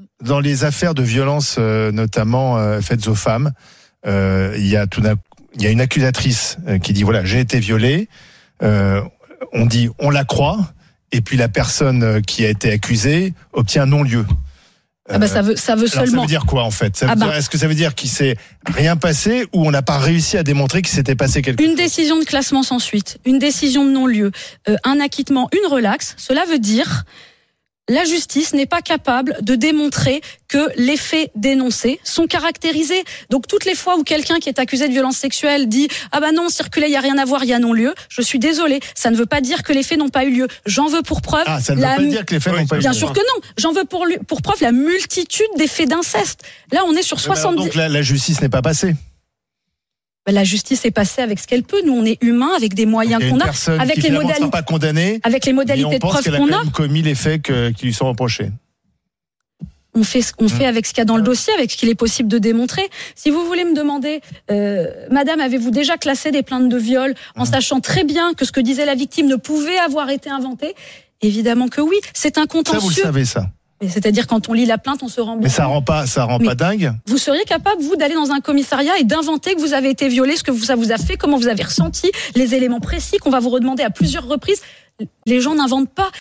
dans les affaires de violence, notamment faites aux femmes, il y a une accusatrice qui dit voilà, j'ai été violée. On dit on la croit, et puis la personne qui a été accusée obtient non-lieu. Ça veut seulement. Ça veut dire quoi en fait? Est-ce que ça veut dire qu'il s'est rien passé ou on n'a pas réussi à démontrer qu'il s'était passé quelque chose? Une décision de classement sans suite, une décision de non-lieu, un acquittement, une relaxe, cela veut dire la justice n'est pas capable de démontrer que les faits dénoncés sont caractérisés. Donc toutes les fois où quelqu'un qui est accusé de violence sexuelle dit « Ah bah non, circuler, il n'y a rien à voir, il y a non-lieu », je suis désolée, ça ne veut pas dire que les faits n'ont pas eu lieu. J'en veux pour preuve... ça ne veut pas dire que les faits n'ont pas eu lieu. Bien sûr que non. J'en veux pour preuve la multitude des faits d'inceste. Là, on est sur 70... Donc la justice n'est pas passée. La justice est passée avec ce qu'elle peut. Nous, on est humains avec des moyens qu'on a, avec les modalités, pas condamnée, avec les modalités de preuve qu'on a. On pense qu'elle a quand même commis les faits qui lui sont reprochés. On fait avec ce qu'il y a dans le dossier, avec ce qu'il est possible de démontrer. Si vous voulez me demander, Madame, avez-vous déjà classé des plaintes de viol en sachant très bien que ce que disait la victime ne pouvait avoir été inventé? Évidemment que oui. C'est un contentieux. Ça, vous le savez, ça. C'est-à-dire, quand on lit la plainte, on se rend bien. Mais ça rend pas dingue. Vous seriez capable, vous, d'aller dans un commissariat et d'inventer que vous avez été violé, ce que ça vous a fait, comment vous avez ressenti, les éléments précis qu'on va vous redemander à plusieurs reprises. Les gens n'inventent pas.